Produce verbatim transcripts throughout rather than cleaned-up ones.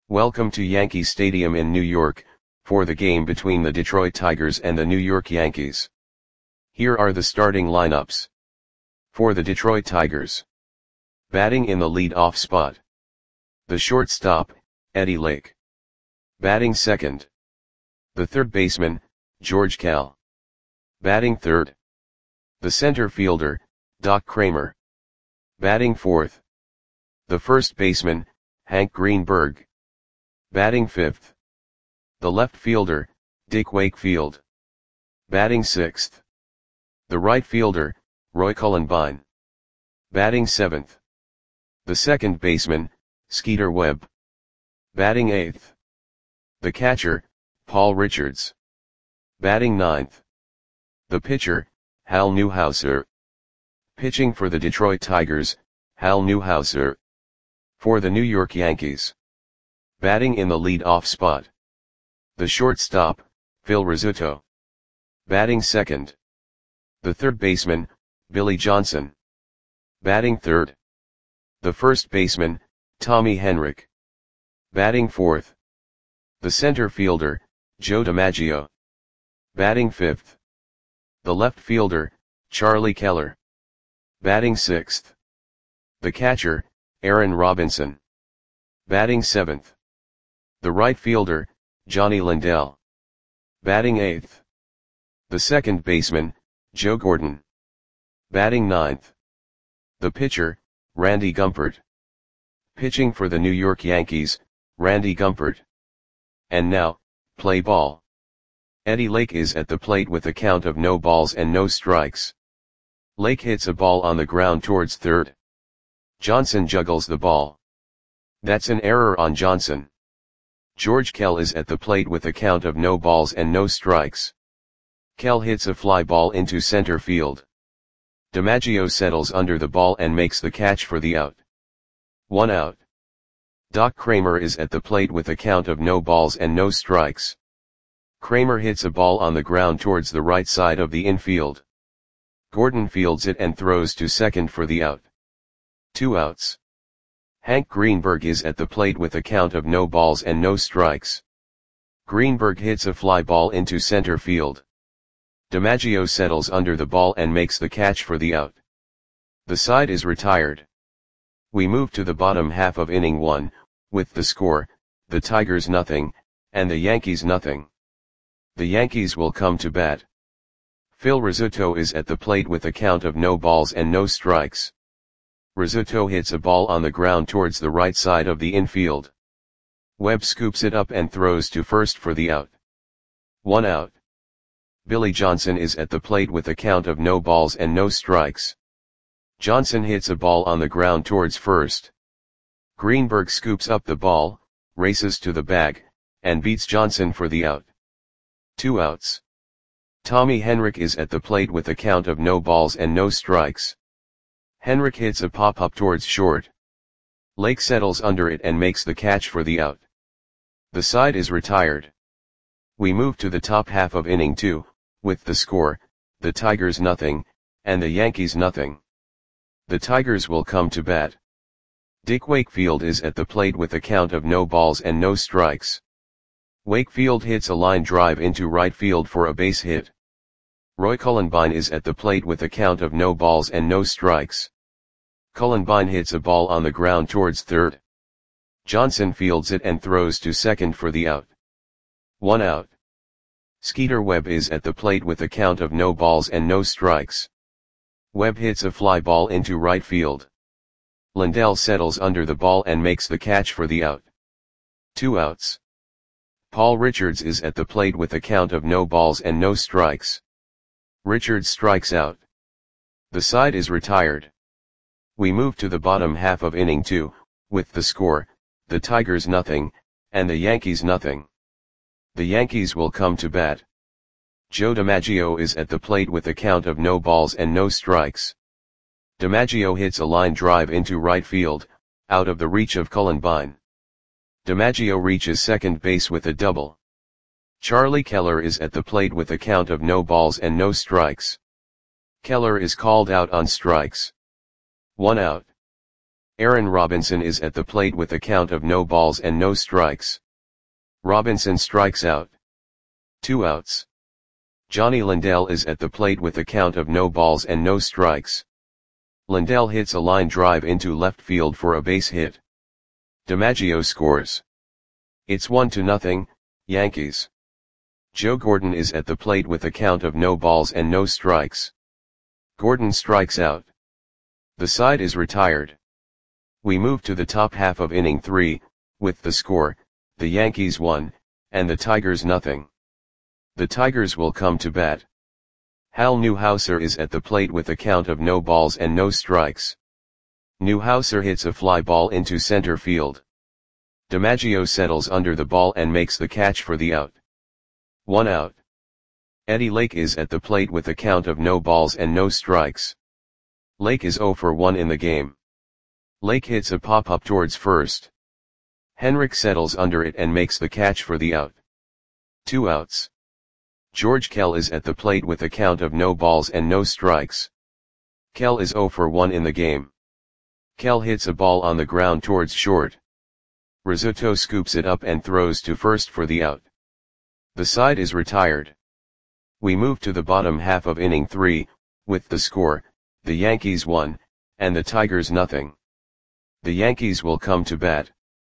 Welcome to Yankee Stadium in New York, for the game between the Detroit Tigers and the New York Yankees. Here are the starting lineups. For the Detroit Tigers. Batting in the lead-off spot. The shortstop, Eddie Lake. Batting second. The third baseman, George Kell. Batting third. The center fielder, Doc Cramer. Batting fourth. The first baseman, Hank Greenberg. Batting fifth. The left fielder, Dick Wakefield. Batting sixth. The right fielder, Roy Cullenbine. Batting seventh. The second baseman, Skeeter Webb. Batting eighth. The catcher, Paul Richards. Batting ninth. The pitcher, Hal Newhouser. Pitching for the Detroit Tigers, Hal Newhouser. For the New York Yankees. Batting in the lead-off spot. The shortstop, Phil Rizzuto. Batting second. The third baseman, Billy Johnson. Batting third. The first baseman, Tommy Henrich. Batting fourth. The center fielder, Joe DiMaggio. Batting fifth. The left fielder, Charlie Keller. Batting sixth. The catcher, Aaron Robinson. Batting seventh. The right fielder, Johnny Lindell. Batting eighth. The second baseman, Joe Gordon. Batting ninth. The pitcher, Randy Gumpert. Pitching for the New York Yankees, Randy Gumpert. And now, play ball. Eddie Lake is at the plate with a count of no balls and no strikes. Lake hits a ball on the ground towards third. Johnson juggles the ball. That's an error on Johnson. George Kell is at the plate with a count of no balls and no strikes. Kell hits a fly ball into center field. DiMaggio settles under the ball and makes the catch for the out. One out. Doc Cramer is at the plate with a count of no balls and no strikes. Cramer hits a ball on the ground towards the right side of the infield. Gordon fields it and throws to second for the out. Two outs. Hank Greenberg is at the plate with a count of no balls and no strikes. Greenberg hits a fly ball into center field. DiMaggio settles under the ball and makes the catch for the out. The side is retired. We move to the bottom half of inning one, with the score, the Tigers nothing, and the Yankees nothing. The Yankees will come to bat. Phil Rizzuto is at the plate with a count of no balls and no strikes. Rizzuto hits a ball on the ground towards the right side of the infield. Webb scoops it up and throws to first for the out. One out. Billy Johnson is at the plate with a count of no balls and no strikes. Johnson hits a ball on the ground towards first. Greenberg scoops up the ball, races to the bag, and beats Johnson for the out. Two outs. Tommy Henrich is at the plate with a count of no balls and no strikes. Henrich hits a pop-up towards short. Lake settles under it and makes the catch for the out. The side is retired. We move to the top half of inning two, with the score, the Tigers nothing, and the Yankees nothing. The Tigers will come to bat. Dick Wakefield is at the plate with a count of no balls and no strikes. Wakefield hits a line drive into right field for a base hit. Roy Cullenbine is at the plate with a count of no balls and no strikes. Cullenbine hits a ball on the ground towards third. Johnson fields it and throws to second for the out. One out. Skeeter Webb is at the plate with a count of no balls and no strikes. Webb hits a fly ball into right field. Lindell settles under the ball and makes the catch for the out. Two outs. Paul Richards is at the plate with a count of no balls and no strikes. Richards strikes out. The side is retired. We move to the bottom half of inning two, with the score, the Tigers nothing, and the Yankees nothing. The Yankees will come to bat. Joe DiMaggio is at the plate with a count of no balls and no strikes. DiMaggio hits a line drive into right field, out of the reach of Cullenbine. DiMaggio reaches second base with a double. Charlie Keller is at the plate with a count of no balls and no strikes. Keller is called out on strikes. One out. Aaron Robinson is at the plate with a count of no balls and no strikes. Robinson strikes out. Two outs. Johnny Lindell is at the plate with a count of no balls and no strikes. Lindell hits a line drive into left field for a base hit. DiMaggio scores. It's one to nothing, Yankees. Joe Gordon is at the plate with a count of no balls and no strikes. Gordon strikes out. The side is retired. We move to the top half of inning three, with the score, the Yankees one, and the Tigers nothing. The Tigers will come to bat. Hal Newhouser is at the plate with a count of no balls and no strikes. Newhouser hits a fly ball into center field. DiMaggio settles under the ball and makes the catch for the out. One out. Eddie Lake is at the plate with a count of no balls and no strikes. Lake is oh for one in the game. Lake hits a pop-up towards first. Henrik settles under it and makes the catch for the out. Two outs. George Kell is at the plate with a count of no balls and no strikes. Kell is oh for one in the game. Kell hits a ball on the ground towards short. Rizzuto scoops it up and throws to first for the out. The side is retired. We move to the bottom half of inning three, with the score, the Yankees one, and the Tigers nothing. The Yankees will come to bat.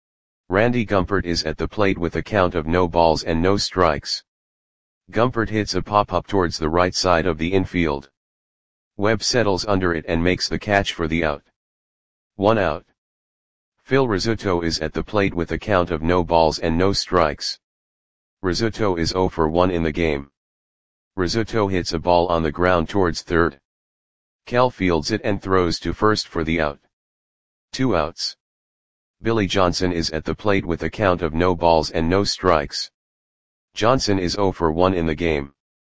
Randy Gumpert is at the plate with a count of no balls and no strikes. Gumpert hits a pop-up towards the right side of the infield. Webb settles under it and makes the catch for the out. One out. Phil Rizzuto is at the plate with a count of no balls and no strikes. Rizzuto is oh for one in the game. Rizzuto hits a ball on the ground towards third. Kell fields it and throws to first for the out. Two outs. Billy Johnson is at the plate with a count of no balls and no strikes. Johnson is oh for one in the game.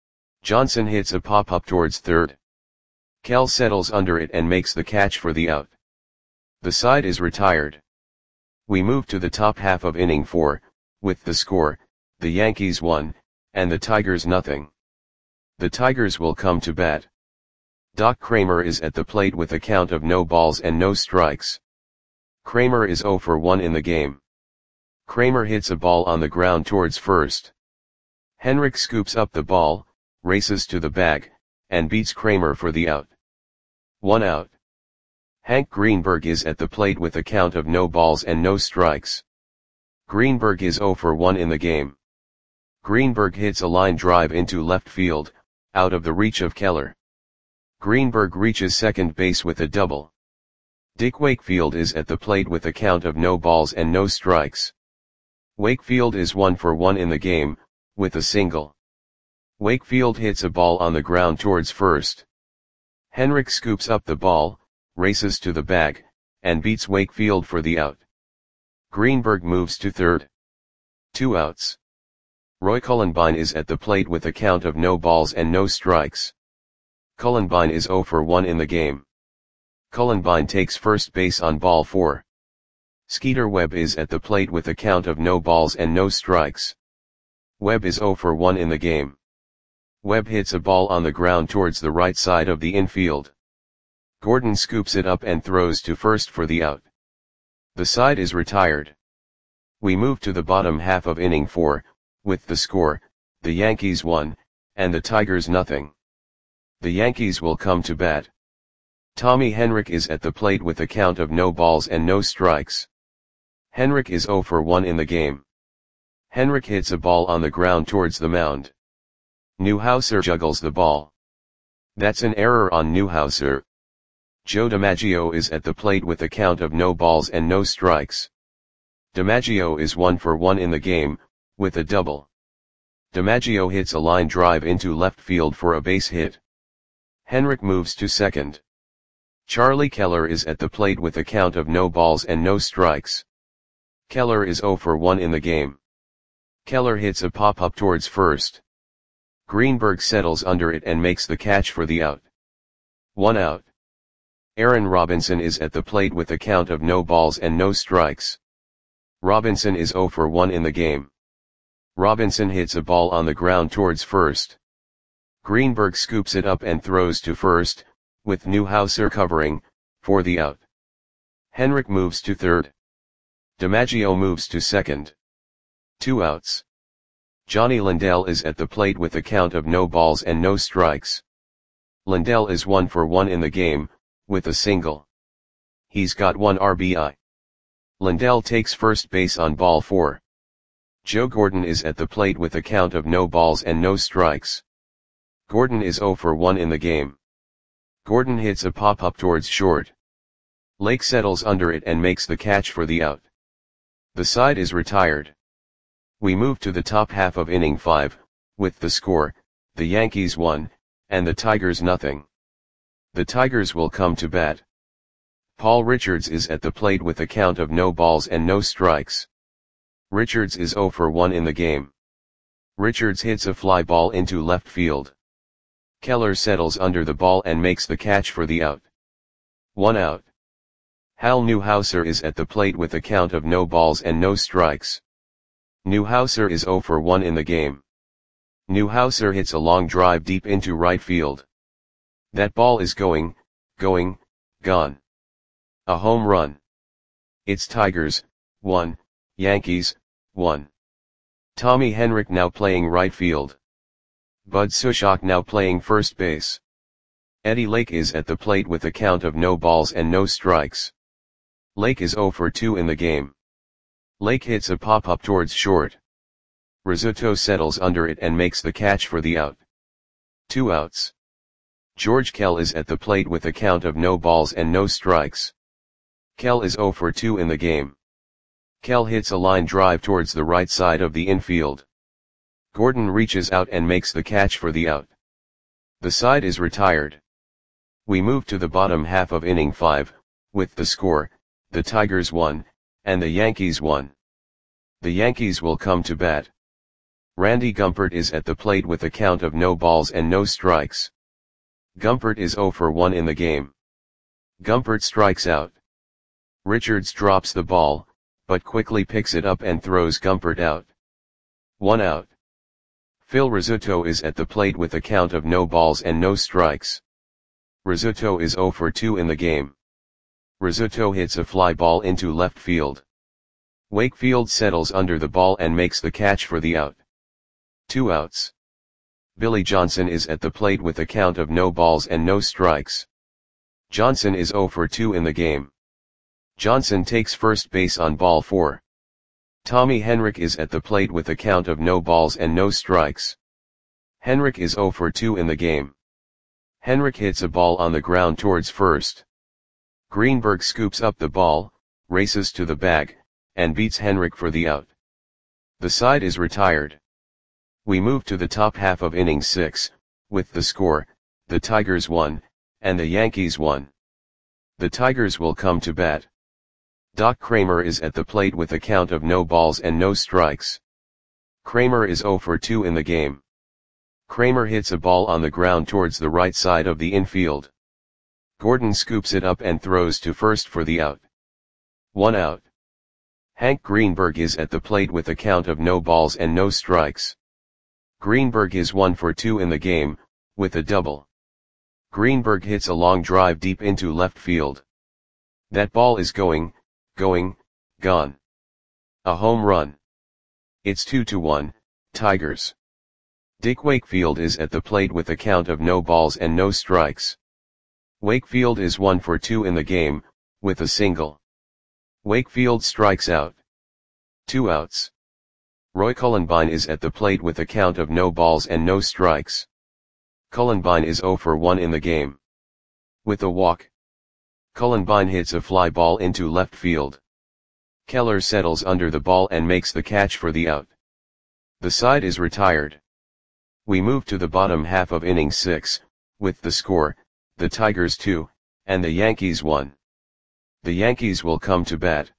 Johnson hits a pop-up towards third. Kell settles under it and makes the catch for the out. The side is retired. We move to the top half of inning four, with the score, the Yankees one, and the Tigers nothing. The Tigers will come to bat. Doc Kramer is at the plate with a count of no balls and no strikes. Kramer is oh for one in the game. Kramer hits a ball on the ground towards first. Henrik scoops up the ball, races to the bag, and beats Kramer for the out. One out. Hank Greenberg is at the plate with a count of no balls and no strikes. Greenberg is oh for one in the game. Greenberg hits a line drive into left field, out of the reach of Keller. Greenberg reaches second base with a double. Dick Wakefield is at the plate with a count of no balls and no strikes. Wakefield is one for one in the game, with a single. Wakefield hits a ball on the ground towards first. Henrik scoops up the ball, races to the bag, and beats Wakefield for the out. Greenberg moves to third. Two outs. Roy Cullenbine is at the plate with a count of no balls and no strikes. Cullenbine is oh for one in the game. Cullenbine takes first base on ball four. Skeeter Webb is at the plate with a count of no balls and no strikes. Webb is oh for one in the game. Webb hits a ball on the ground towards the right side of the infield. Gordon scoops it up and throws to first for the out. The side is retired. We move to the bottom half of inning four, with the score, the Yankees one, and the Tigers nothing. The Yankees will come to bat. Tommy Henrik is at the plate with a count of no balls and no strikes. Henrik is oh for one in the game. Henrik hits a ball on the ground towards the mound. Newhouser juggles the ball. That's an error on Newhouser. Joe DiMaggio is at the plate with a count of no balls and no strikes. DiMaggio is one for one in the game, with a double. DiMaggio hits a line drive into left field for a base hit. Henrik moves to second. Charlie Keller is at the plate with a count of no balls and no strikes. Keller is oh for one in the game. Keller hits a pop-up towards first. Greenberg settles under it and makes the catch for the out. One out. Aaron Robinson is at the plate with a count of no balls and no strikes. Robinson is oh for one in the game. Robinson hits a ball on the ground towards first. Greenberg scoops it up and throws to first, with Newhouser covering, for the out. Henrik moves to third. DiMaggio moves to second. Two outs. Johnny Lindell is at the plate with a count of no balls and no strikes. Lindell is one for one in the game, with a single. He's got one R B I. Lindell takes first base on ball four. Joe Gordon is at the plate with a count of no balls and no strikes. Gordon is zero for one in the game. Gordon hits a pop-up towards short. Lake settles under it and makes the catch for the out. The side is retired. We move to the top half of inning five, with the score, the Yankees one, and the Tigers nothing. The Tigers will come to bat. Paul Richards is at the plate with a count of no balls and no strikes. Richards is zero for one in the game. Richards hits a fly ball into left field. Keller settles under the ball and makes the catch for the out. One out. Hal Newhouser is at the plate with a count of no balls and no strikes. Newhouser is zero for one in the game. Newhouser hits a long drive deep into right field. That ball is going, going, gone. A home run. It's Tigers, one, Yankees, one. Tommy Henrik now playing right field. Bud Sushok now playing first base. Eddie Lake is at the plate with a count of no balls and no strikes. Lake is zero for two in the game. Lake hits a pop-up towards short. Rizzuto settles under it and makes the catch for the out. Two outs. George Kell is at the plate with a count of no balls and no strikes. Kell is zero for two in the game. Kell hits a line drive towards the right side of the infield. Gordon reaches out and makes the catch for the out. The side is retired. We move to the bottom half of inning five, with the score, the Tigers one, and the Yankees one. The Yankees will come to bat. Randy Gumpert is at the plate with a count of no balls and no strikes. Gumpert is zero for one in the game. Gumpert strikes out. Richards drops the ball, but quickly picks it up and throws Gumpert out. One out. Phil Rizzuto is at the plate with a count of no balls and no strikes. Rizzuto is zero for two in the game. Rizzuto hits a fly ball into left field. Wakefield settles under the ball and makes the catch for the out. Two outs. Billy Johnson is at the plate with a count of no balls and no strikes. Johnson is zero for two in the game. Johnson takes first base on ball four. Tommy Henrik is at the plate with a count of no balls and no strikes. Henrik is zero for two in the game. Henrik hits a ball on the ground towards first. Greenberg scoops up the ball, races to the bag, and beats Henrik for the out. The side is retired. We move to the top half of inning six, with the score, the Tigers one, and the Yankees one. The Tigers will come to bat. Doc Kramer is at the plate with a count of no balls and no strikes. Kramer is zero for two in the game. Kramer hits a ball on the ground towards the right side of the infield. Gordon scoops it up and throws to first for the out. One out. Hank Greenberg is at the plate with a count of no balls and no strikes. Greenberg is one for two in the game, with a double. Greenberg hits a long drive deep into left field. That ball is going, going, gone. A home run. It's two to one, Tigers. Dick Wakefield is at the plate with a count of no balls and no strikes. Wakefield is one for two in the game, with a single. Wakefield strikes out. Two outs. Roy Cullenbine is at the plate with a count of no balls and no strikes. Cullenbine is zero for one in the game. With a walk. Cullenbine hits a fly ball into left field. Keller settles under the ball and makes the catch for the out. The side is retired. We move to the bottom half of inning six, with the score, the Tigers two, and the Yankees one. The Yankees will come to bat.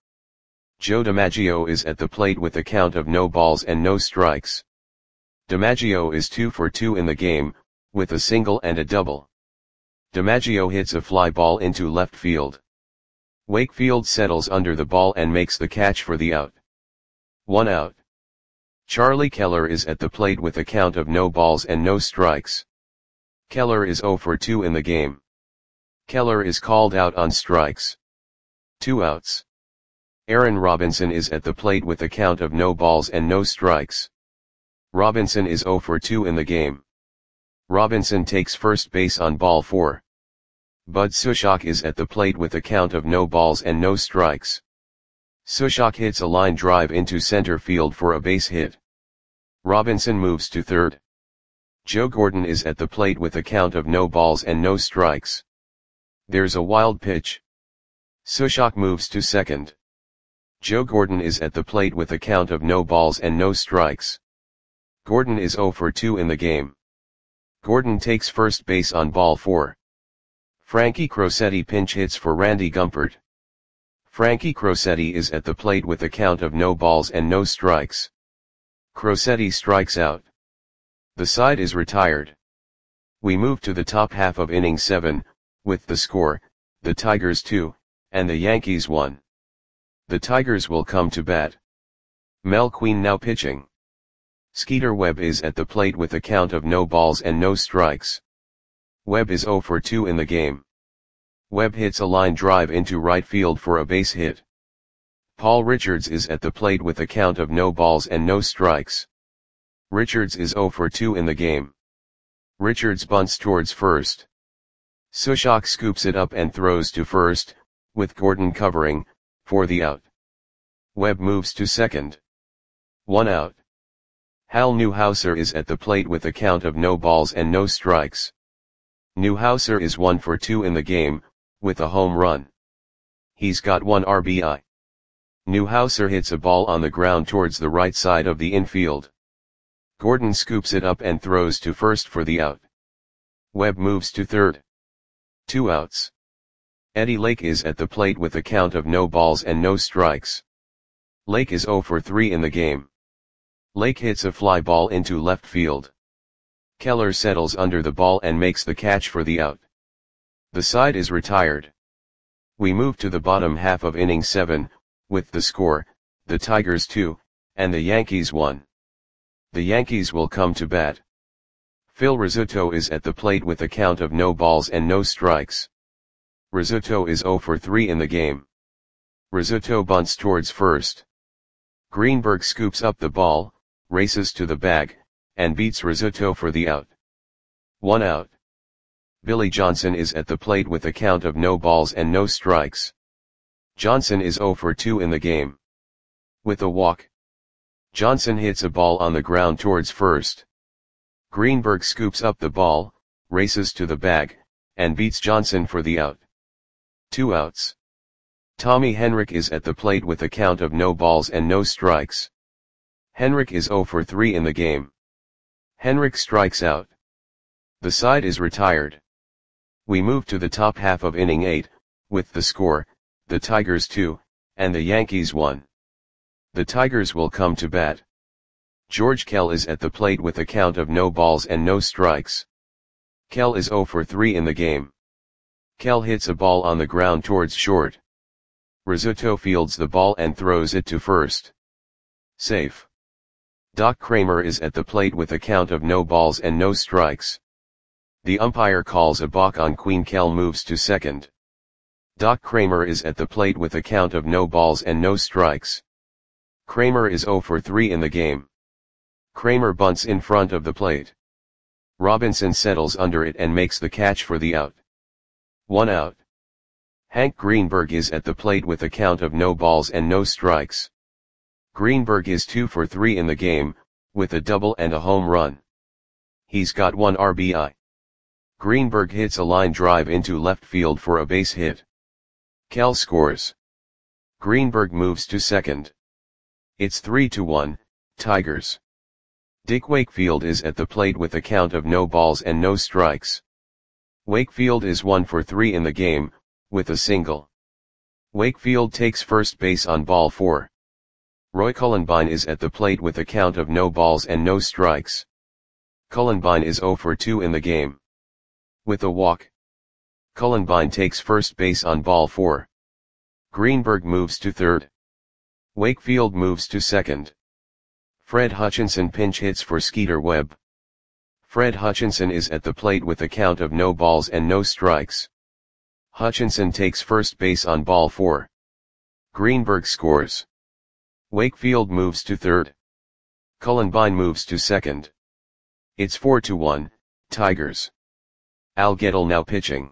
Joe DiMaggio is at the plate with a count of no balls and no strikes. DiMaggio is two for two in the game, with a single and a double. DiMaggio hits a fly ball into left field. Wakefield settles under the ball and makes the catch for the out. One out. Charlie Keller is at the plate with a count of no balls and no strikes. Keller is zero for two in the game. Keller is called out on strikes. Two outs. Aaron Robinson is at the plate with a count of no balls and no strikes. Robinson is oh for two in the game. Robinson takes first base on ball four. Bud Sushok is at the plate with a count of no balls and no strikes. Sushok hits a line drive into center field for a base hit. Robinson moves to third. Joe Gordon is at the plate with a count of no balls and no strikes. There's a wild pitch. Sushok moves to second. Joe Gordon is at the plate with a count of no balls and no strikes. Gordon is oh for two in the game. Gordon takes first base on ball four. Frankie Crosetti pinch hits for Randy Gumpert. Frankie Crosetti is at the plate with a count of no balls and no strikes. Crosetti strikes out. The side is retired. We move to the top half of inning seven, with the score, the Tigers two, and the Yankees one. The Tigers will come to bat. Mel Queen now pitching. Skeeter Webb is at the plate with a count of no balls and no strikes. Webb is oh for two in the game. Webb hits a line drive into right field for a base hit. Paul Richards is at the plate with a count of no balls and no strikes. Richards is oh for two in the game. Richards bunts towards first. Sushok scoops it up and throws to first, with Gordon covering, for the out. Webb moves to second. One out. Hal Newhouser is at the plate with a count of no balls and no strikes. Newhouser is one for two in the game, with a home run. He's got one R B I. Newhouser hits a ball on the ground towards the right side of the infield. Gordon scoops it up and throws to first for the out. Webb moves to third. Two outs. Eddie Lake is at the plate with a count of no balls and no strikes. Lake is oh for three in the game. Lake hits a fly ball into left field. Keller settles under the ball and makes the catch for the out. The side is retired. We move to the bottom half of inning seven, with the score, the Tigers two, and the Yankees one. The Yankees will come to bat. Phil Rizzuto is at the plate with a count of no balls and no strikes. Rizzuto is oh for three in the game. Rizzuto bunts towards first. Greenberg scoops up the ball, races to the bag, and beats Rizzuto for the out. One out. Billy Johnson is at the plate with a count of no balls and no strikes. Johnson is oh for two in the game. With a walk. Johnson hits a ball on the ground towards first. Greenberg scoops up the ball, races to the bag, and beats Johnson for the out. Two outs. Tommy Henrich is at the plate with a count of no balls and no strikes. Henrich is oh for three in the game. Henrich strikes out. The side is retired. We move to the top half of inning eight, with the score, the Tigers two, and the Yankees one. The Tigers will come to bat. George Kell is at the plate with a count of no balls and no strikes. Kell is oh for three in the game. Kell hits a ball on the ground towards short. Rizzuto fields the ball and throws it to first. Safe. Doc Kramer is at the plate with a count of no balls and no strikes. The umpire calls a balk on Queen. Kell moves to second. Doc Kramer is at the plate with a count of no balls and no strikes. Kramer is oh for three in the game. Kramer bunts in front of the plate. Robinson settles under it and makes the catch for the out. One out. Hank Greenberg is at the plate with a count of no balls and no strikes. Greenberg is two for three in the game, with a double and a home run. He's got one R B I. Greenberg hits a line drive into left field for a base hit. Kell scores. Greenberg moves to second. It's three to one, Tigers. Dick Wakefield is at the plate with a count of no balls and no strikes. Wakefield is one for three in the game, with a single. Wakefield takes first base on ball four. Roy Cullenbine is at the plate with a count of no balls and no strikes. Cullenbine is oh for two in the game. With a walk. Cullenbine takes first base on ball four. Greenberg moves to third. Wakefield moves to second. Fred Hutchinson pinch hits for Skeeter Webb. Fred Hutchinson is at the plate with a count of no balls and no strikes. Hutchinson takes first base on ball four. Greenberg scores. Wakefield moves to third. Cullenbine moves to second. It's four to one, Tigers. Al Gettle now pitching.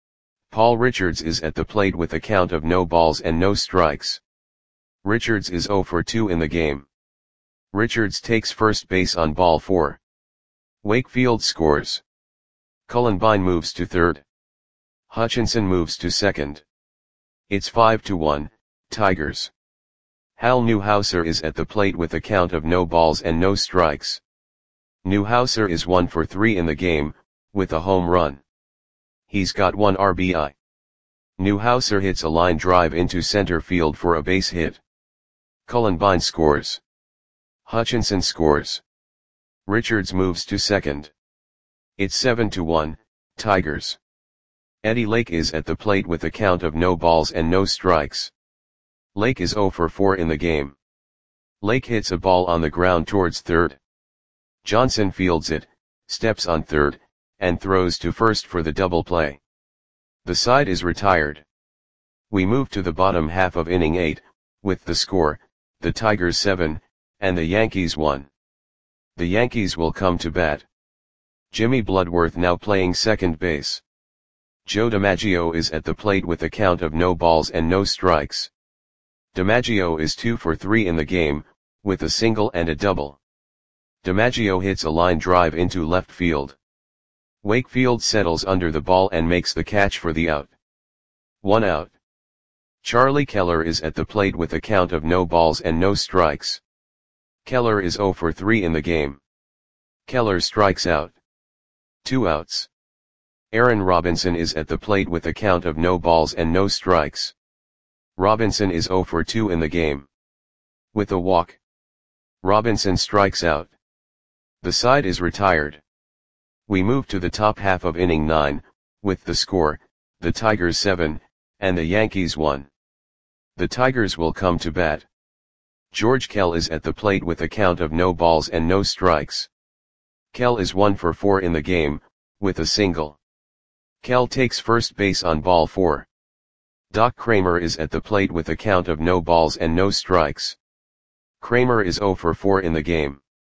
Paul Richards is at the plate with a count of no balls and no strikes. Richards is oh for two in the game. Richards takes first base on ball four. Wakefield scores. Cullenbine moves to third. Hutchinson moves to second. It's five to one, Tigers. Hal Newhouser is at the plate with a count of no balls and no strikes. Newhouser is one for three in the game, with a home run. He's got one R B I. Newhouser hits a line drive into center field for a base hit. Cullenbine scores. Hutchinson scores. Richards moves to second. It's seven to one, Tigers. Eddie Lake is at the plate with a count of no balls and no strikes. Lake is oh for four in the game. Lake hits a ball on the ground towards third. Johnson fields it, steps on third, and throws to first for the double play. The side is retired. We move to the bottom half of inning eight, with the score, the Tigers seven, and the Yankees one. The Yankees will come to bat. Jimmy Bloodworth now playing second base. Joe DiMaggio is at the plate with a count of no balls and no strikes. DiMaggio is two for three in the game, with a single and a double. DiMaggio hits a line drive into left field. Wakefield settles under the ball and makes the catch for the out. One out. Charlie Keller is at the plate with a count of no balls and no strikes. Keller is oh for three in the game. Keller strikes out. Two outs. Aaron Robinson is at the plate with a count of no balls and no strikes. Robinson is oh for two in the game. With a walk. Robinson strikes out. The side is retired. We move to the top half of inning nine, with the score, the Tigers seven, and the Yankees one. The Tigers will come to bat. George Kell is at the plate with a count of no balls and no strikes. Kell is one for four in the game, with a single. Kell takes first base on ball four. Doc Kramer is at the plate with a count of no balls and no strikes. Kramer is oh for four in the game.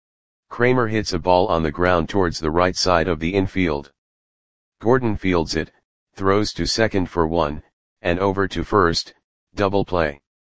Kramer hits a ball on the ground towards the right side of the infield. Gordon fields it, throws to second for one, and over to first, double play.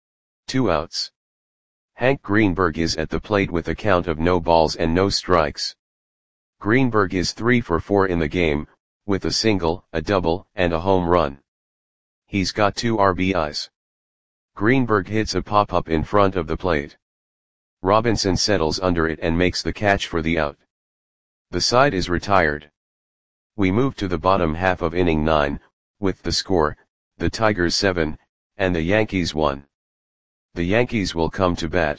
Two outs. Hank Greenberg is at the plate with a count of no balls and no strikes. Greenberg is three for four in the game, with a single, a double, and a home run. He's got two R B Is. Greenberg hits a pop-up in front of the plate. Robinson settles under it and makes the catch for the out. The side is retired. We move to the bottom half of inning nine, with the score, the Tigers seven, and the Yankees one. The Yankees will come to bat.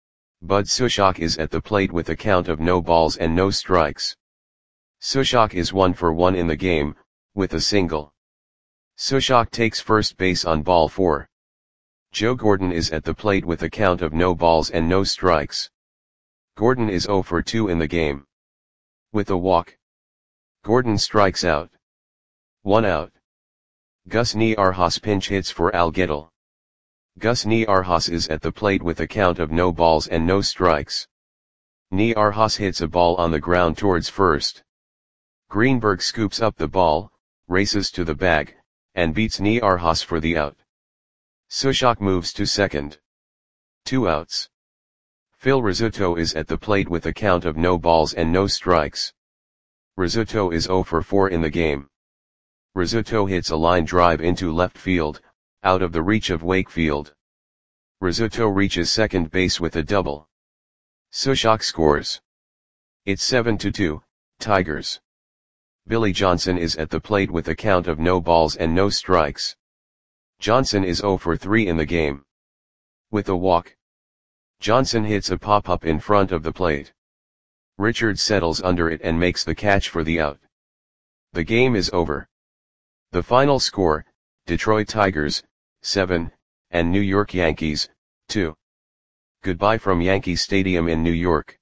Bud Sushok is at the plate with a count of no balls and no strikes. Sushok is one for one in the game, with a single. Sushok takes first base on ball four. Joe Gordon is at the plate with a count of no balls and no strikes. Gordon is oh for two in the game. With a walk. Gordon strikes out. One out. Gus Niarjas pinch hits for Al Gettle. Gus Niarjas is at the plate with a count of no balls and no strikes. Niarjas hits a ball on the ground towards first. Greenberg scoops up the ball, races to the bag, and beats Niarjas for the out. Sushok moves to second. Two outs. Phil Rizzuto is at the plate with a count of no balls and no strikes. Rizzuto is oh for four in the game. Rizzuto hits a line drive into left field, out of the reach of Wakefield. Rizzuto reaches second base with a double. Sushok scores. It's seven to two, Tigers. Billy Johnson is at the plate with a count of no balls and no strikes. Johnson is oh for three in the game. With a walk. Johnson hits a pop-up in front of the plate. Richards settles under it and makes the catch for the out. The game is over. The final score, Detroit Tigers, seven, and New York Yankees, two. Goodbye from Yankee Stadium in New York.